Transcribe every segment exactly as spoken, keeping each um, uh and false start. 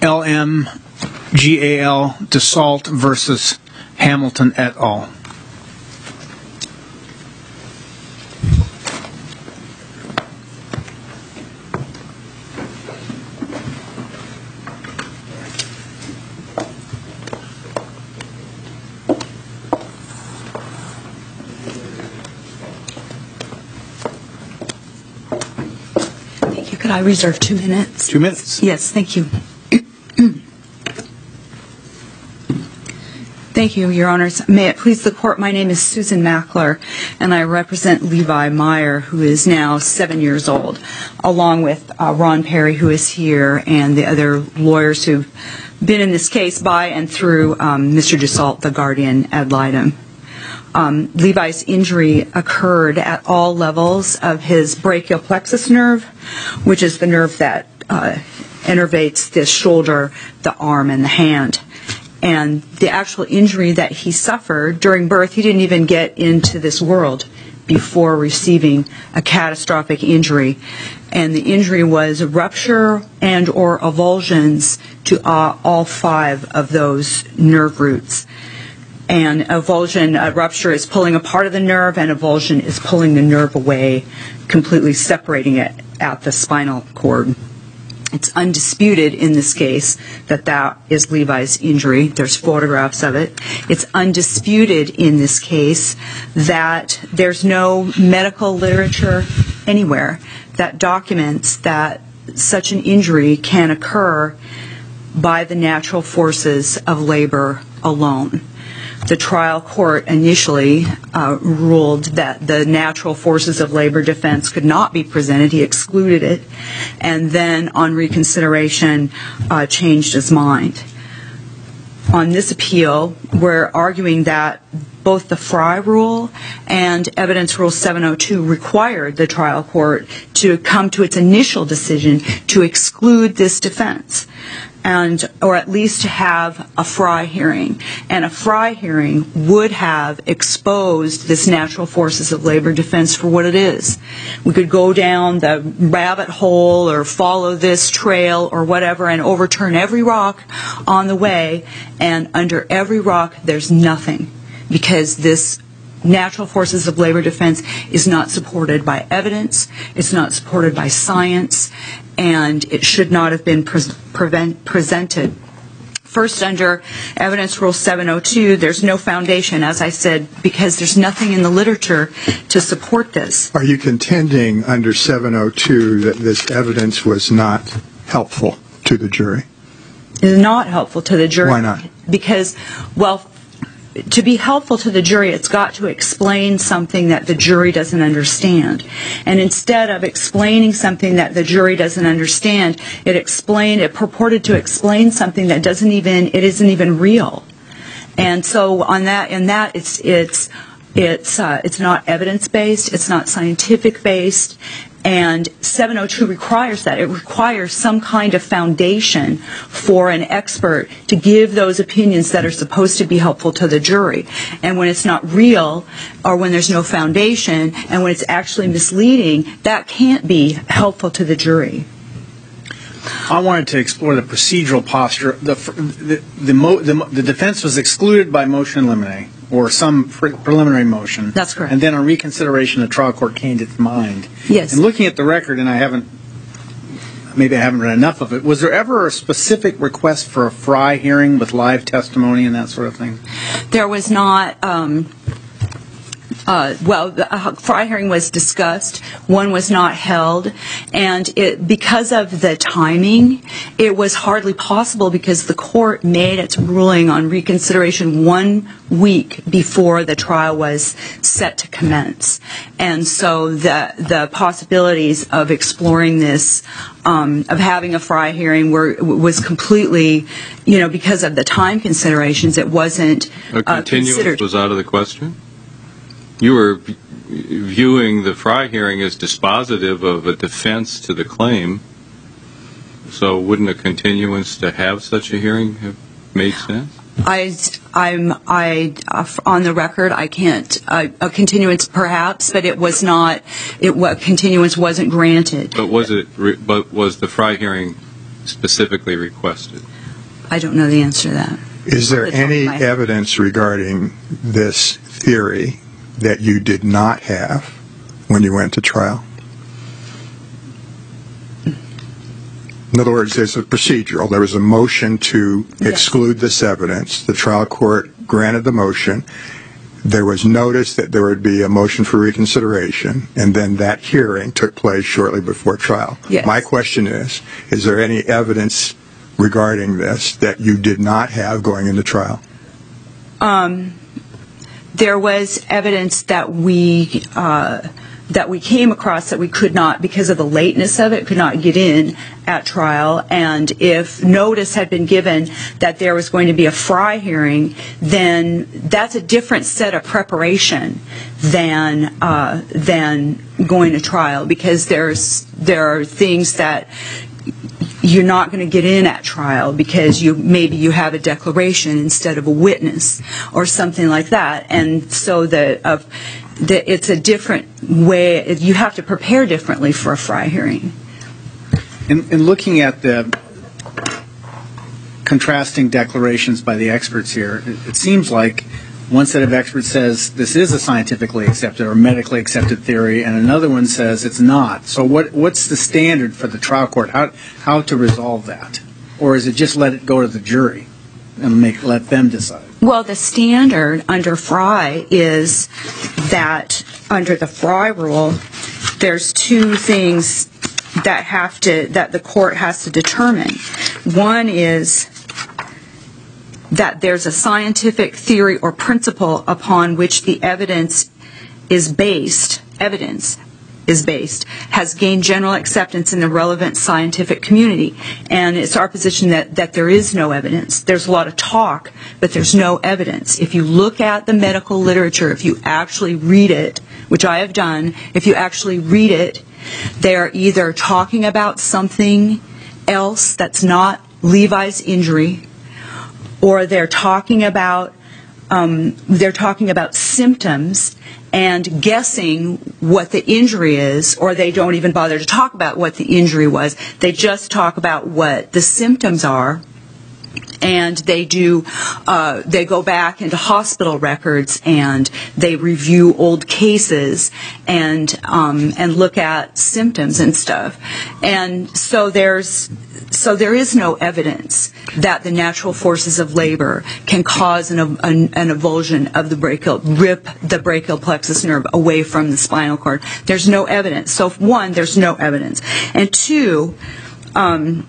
L M G A L Dassault versus Hamilton et al. Could I reserve two minutes? Two minutes. Yes, thank you. Thank you, Your Honors. May it please the Court, my name is Susan Mackler, and I represent Levi Meyer, who is now seven years old, along with uh, Ron Perry, who is here, and the other lawyers who've been in this case by and through um, Mister Dassault, the guardian ad litem. Um, Levi's injury occurred at all levels of his brachial plexus nerve, which is the nerve that uh, innervates the shoulder, the arm, and the hand. And the actual injury that he suffered during birth, he didn't even get into this world before receiving a catastrophic injury. And the injury was a rupture and or avulsions to uh, all five of those nerve roots. And avulsion, a rupture is pulling a part of the nerve, and avulsion is pulling the nerve away, completely separating it at the spinal cord. It's undisputed in this case that that is Levi's injury. There's photographs of it. It's undisputed in this case that there's no medical literature anywhere that documents that such an injury can occur by the natural forces of labor alone. The trial court initially uh, ruled that the natural forces of labor defense could not be presented. He excluded it, and then on reconsideration uh, changed his mind. On this appeal, we're arguing that both the Fry rule and Evidence Rule seven oh two required the trial court to come to its initial decision to exclude this defense, and or at least to have a Fry hearing. And a Fry hearing would have exposed this natural forces of labor defense for what it is. We could go down the rabbit hole or follow this trail or whatever and overturn every rock on the way, and under every rock there's nothing, because this natural forces of labor defense is not supported by evidence, it's not supported by science, and it should not have been pre- prevent, presented. First, under Evidence Rule seven oh two, there's no foundation, as I said, because there's nothing in the literature to support this. Are you contending under seven oh two that this evidence was not helpful to the jury? It is not helpful to the jury. Why not? Because, well, to be helpful to the jury, it's got to explain something that the jury doesn't understand. And instead of explaining something that the jury doesn't understand, it explained, it purported to explain something that doesn't even, it isn't even real. And so on that, in that, it's it's it's uh, it's not evidence-based, it's not scientific-based, and seven oh two requires that. It requires some kind of foundation for an expert to give those opinions that are supposed to be helpful to the jury. And when it's not real, or when there's no foundation, and when it's actually misleading, that can't be helpful to the jury. I wanted to explore the procedural posture. The the the, mo, the, the defense was excluded by motion in limine, or some pre- preliminary motion. That's correct. And then on reconsideration, the trial court changed its mind. Yes. And looking at the record, and I haven't, maybe I haven't read enough of it, was there ever a specific request for a Fry hearing with live testimony and that sort of thing? There was not. Um, Uh, well, the uh, Fry hearing was discussed. One was not held, and it, because of the timing, it was hardly possible because the court made its ruling on reconsideration one week before the trial was set to commence, and so the the possibilities of exploring this, um, of having a Fry hearing, were was completely, you know, because of the time considerations, it wasn't uh, a continuance considered. Was out of the question? You were viewing the Fry hearing as dispositive of a defense to the claim, so wouldn't a continuance to have such a hearing have made sense? I, I'm, I, uh, on the record, I can't, uh, a continuance perhaps, but it was not, it, what continuance wasn't granted. But was it, re, but was the Fry hearing specifically requested? I don't know the answer to that. Is there Off the top of any my head. evidence regarding this theory that you did not have when you went to trial? In other words, there's a procedural. There was a motion to Yes. exclude this evidence. The trial court granted the motion. There was notice that there would be a motion for reconsideration, and then that hearing took place shortly before trial. Yes. My question is, is there any evidence regarding this that you did not have going into trial? Um, there was evidence that we uh, that we came across that we could not, because of the lateness of it, could not get in at trial. And if notice had been given that there was going to be a Fry hearing, then that's a different set of preparation than uh, than going to trial, because there's there are things that you're not going to get in at trial because you maybe you have a declaration instead of a witness or something like that, and so the uh, the it's a different way. You have to prepare differently for a Fry hearing. In, in looking at the contrasting declarations by the experts here, it, it seems like one set of experts says this is a scientifically accepted or medically accepted theory, and another one says it's not. So what what's the standard for the trial court? How how to resolve that? Or is it just let it go to the jury and make let them decide? Well, the standard under Fry is that under the Fry rule, there's two things that have to that the court has to determine. One is that there's a scientific theory or principle upon which the evidence is based, evidence is based, has gained general acceptance in the relevant scientific community. And it's our position that, that there is no evidence. There's a lot of talk, but there's no evidence. If you look at the medical literature, if you actually read it, which I have done, if you actually read it, they're either talking about something else that's not Levi's injury, or they're talking about um, they're talking about symptoms and guessing what the injury is, or they don't even bother to talk about what the injury was. They just talk about what the symptoms are, and they do uh, they go back into hospital records and they review old cases and um, and look at symptoms and stuff. And so there's so there is no evidence that the natural forces of labor can cause an, an, an avulsion of the brachial, rip the brachial plexus nerve away from the spinal cord. There's no evidence. So one, there's no evidence, and two, um,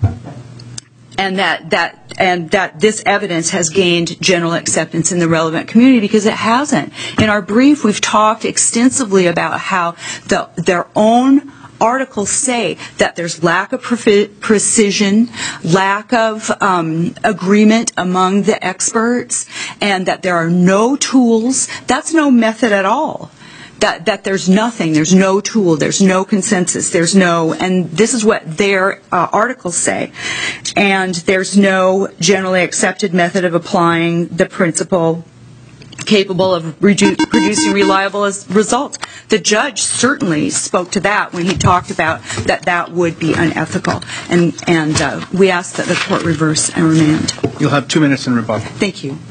and that that and that this evidence has gained general acceptance in the relevant community, because it hasn't. In our brief, we've talked extensively about how the their own articles say that there's lack of pre- precision, lack of um, agreement among the experts, and that there are no tools. That's no method at all. That that there's nothing, there's no tool, there's no consensus, there's no, and this is what their uh, articles say, and there's no generally accepted method of applying the principle capable of redu- producing reliable as results. The judge certainly spoke to that when he talked about that that would be unethical, and and uh, we ask that the court reverse and remand. You'll have two minutes in rebuttal. Thank you.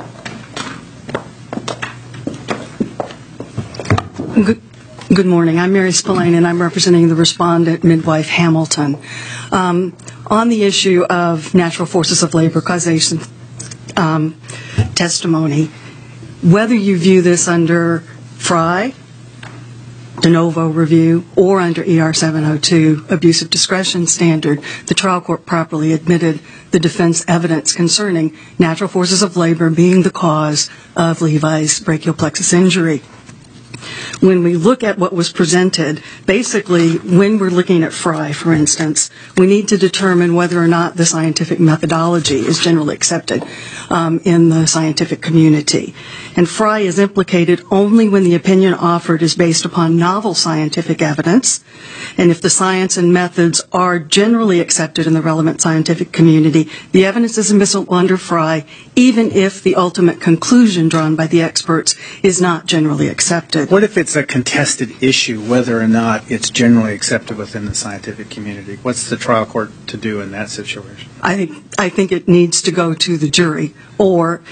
Good, good morning. I'm Mary Spillane, and I'm representing the respondent, Midwife Hamilton. Um, on the issue of natural forces of labor causation um, testimony, whether you view this under Fry, de novo review, or under E R seven oh two, abuse of discretion standard, the trial court properly admitted the defense evidence concerning natural forces of labor being the cause of Levi's brachial plexus injury. When we look at what was presented, basically, when we're looking at Fry, for instance, we need to determine whether or not the scientific methodology is generally accepted um, in the scientific community. And Fry is implicated only when the opinion offered is based upon novel scientific evidence, and if the science and methods are generally accepted in the relevant scientific community, the evidence is admissible under Fry, even if the ultimate conclusion drawn by the experts is not generally accepted. what if it's a contested issue, whether or not it's generally accepted within the scientific community? What's the trial court to do in that situation? I think, I think it needs to go to the jury, or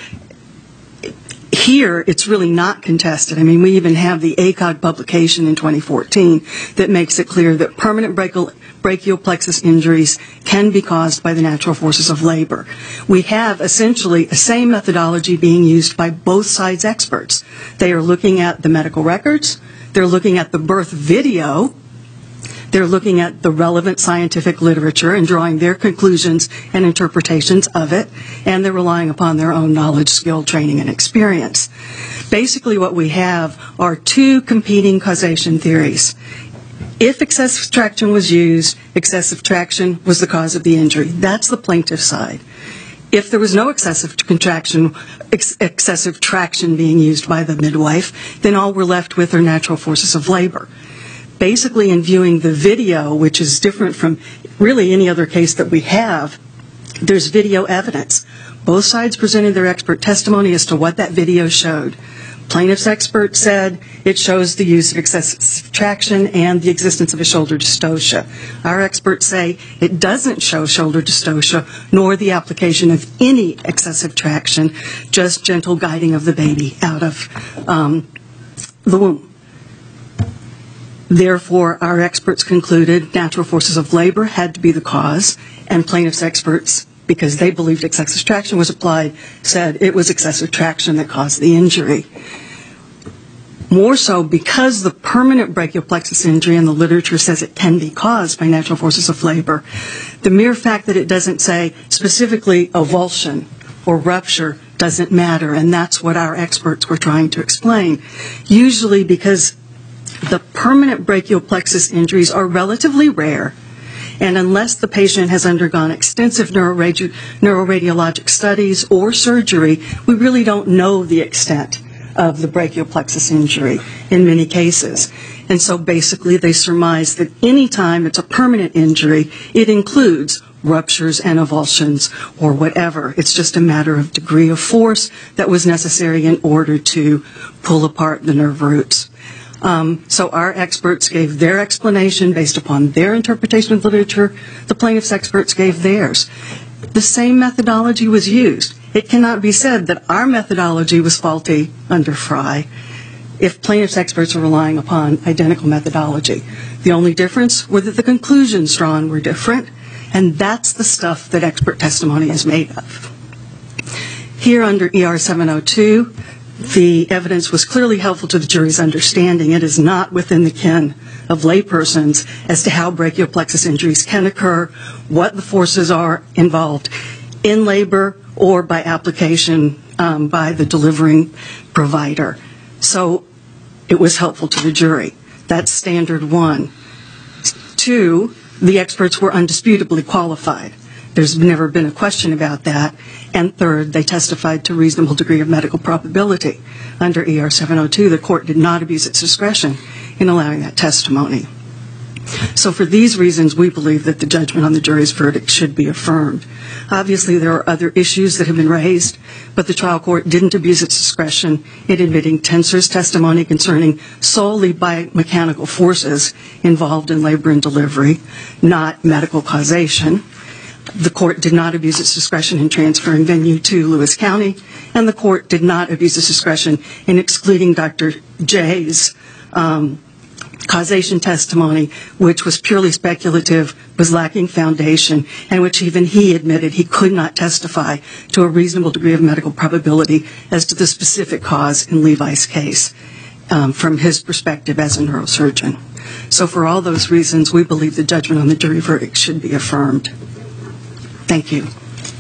here it's really not contested. I mean, we even have the A C O G publication in twenty fourteen that makes it clear that permanent brachial, brachial plexus injuries can be caused by the natural forces of labor. We have essentially the same methodology being used by both sides' experts. They are looking at the medical records, they're looking at the birth video, they're looking at the relevant scientific literature and drawing their conclusions and interpretations of it, and they're relying upon their own knowledge, skill, training, and experience. Basically what we have are two competing causation theories. If excessive traction was used, excessive traction was the cause of the injury. That's the plaintiff's side. If there was no excessive contraction, ex- excessive traction being used by the midwife, then all we're left with are natural forces of labor. Basically, in viewing the video, which is different from really any other case that we have, there's video evidence. Both sides presented their expert testimony as to what that video showed. Plaintiff's expert said it shows the use of excessive traction and the existence of a shoulder dystocia. Our experts say it doesn't show shoulder dystocia, nor the application of any excessive traction, just gentle guiding of the baby out of um, the womb. Therefore, our experts concluded natural forces of labor had to be the cause, and plaintiff's experts, because they believed excessive traction was applied, said it was excessive traction that caused the injury. More so because the permanent brachial plexus injury in the literature says it can be caused by natural forces of labor. The mere fact that it doesn't say specifically avulsion or rupture doesn't matter, and that's what our experts were trying to explain. Usually because the permanent brachial plexus injuries are relatively rare, and unless the patient has undergone extensive neuroradi- neuroradiologic studies or surgery, we really don't know the extent of the brachial plexus injury in many cases. And so basically they surmise that any time it's a permanent injury, it includes ruptures and avulsions or whatever. It's just a matter of degree of force that was necessary in order to pull apart the nerve roots. Um, so our experts gave their explanation based upon their interpretation of literature. The plaintiff's experts gave theirs. The same methodology was used. It cannot be said that our methodology was faulty under Frye if plaintiff's experts are relying upon identical methodology. The only difference was that the conclusions drawn were different, and that's the stuff that expert testimony is made of. Here under E R seven oh two, the evidence was clearly helpful to the jury's understanding. It is not within the ken of laypersons as to how brachial plexus injuries can occur, what the forces are involved in labor or by application um, by the delivering provider. So it was helpful to the jury. That's standard one. Two, the experts were undisputably qualified. There's never been a question about that. And third, they testified to a reasonable degree of medical probability. Under E R seven oh two, the court did not abuse its discretion in allowing that testimony. So for these reasons, we believe that the judgment on the jury's verdict should be affirmed. Obviously, there are other issues that have been raised, but the trial court didn't abuse its discretion in admitting Tenser's testimony concerning solely biomechanical forces involved in labor and delivery, not medical causation. The court did not abuse its discretion in transferring venue to Lewis County, and the court did not abuse its discretion in excluding Doctor Jay's um, causation testimony, which was purely speculative, was lacking foundation, and which even he admitted he could not testify to a reasonable degree of medical probability as to the specific cause in Levi's case um, from his perspective as a neurosurgeon. So for all those reasons, we believe the judgment on the jury verdict should be affirmed. Thank you.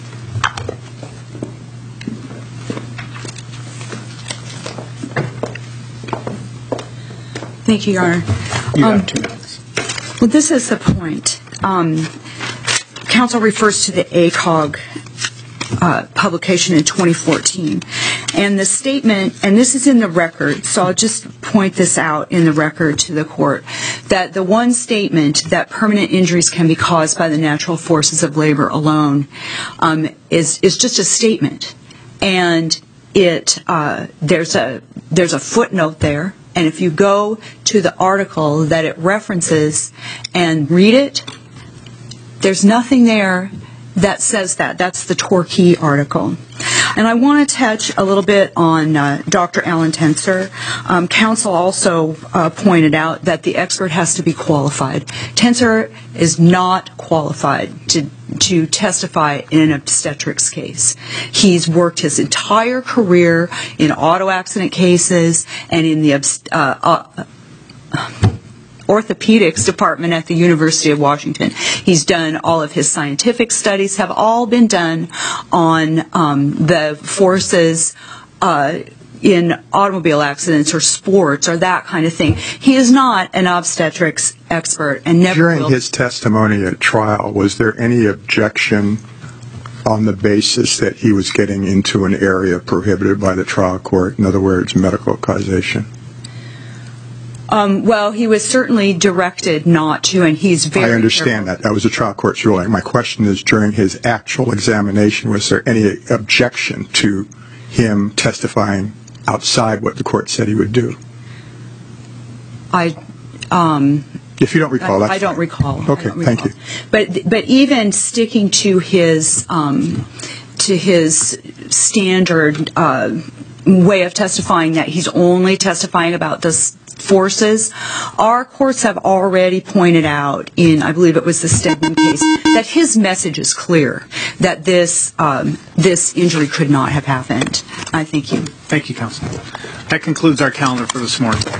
Thank you, Your Honor. You Um, have two minutes. Well, this is the point. Um, counsel refers to the A C O G uh, publication in twenty fourteen. And the statement, and this is in the record, so I'll just point this out in the record to the court, that the one statement that permanent injuries can be caused by the natural forces of labor alone um, is is just a statement. And it uh, there's a there's a footnote there, And if you go to the article that it references and read it, there's nothing there that says that. That's the Torquay article. And I want to touch a little bit on uh, Doctor Alan Tenser. Um, counsel also uh, pointed out that the expert has to be qualified. Tenser is not qualified to to testify in an obstetrics case. He's worked his entire career in auto accident cases and in the uh, uh, orthopedics department at the University of Washington. He's done all of his scientific studies, have all been done on um, the forces uh, in automobile accidents or sports or that kind of thing. He is not an obstetrics expert and never During will. his testimony at trial, was there any objection on the basis that he was getting into an area prohibited by the trial court? In other words, medical causation? Um, well, he was certainly directed not to, and he's very I understand careful. that. That was the trial court's ruling. My question is, during his actual examination, was there any objection to him testifying outside what the court said he would do? I, um, If you don't recall, I, that's I don't fine. recall. I Okay, don't thank recall. you. But but even sticking to his um, to his standard uh, way of testifying, that he's only testifying about this forces, our courts have already pointed out in, I believe it was the Stedman case, that his message is clear, that this um, this injury could not have happened. I thank you. Thank you, counsel. That concludes our calendar for this morning.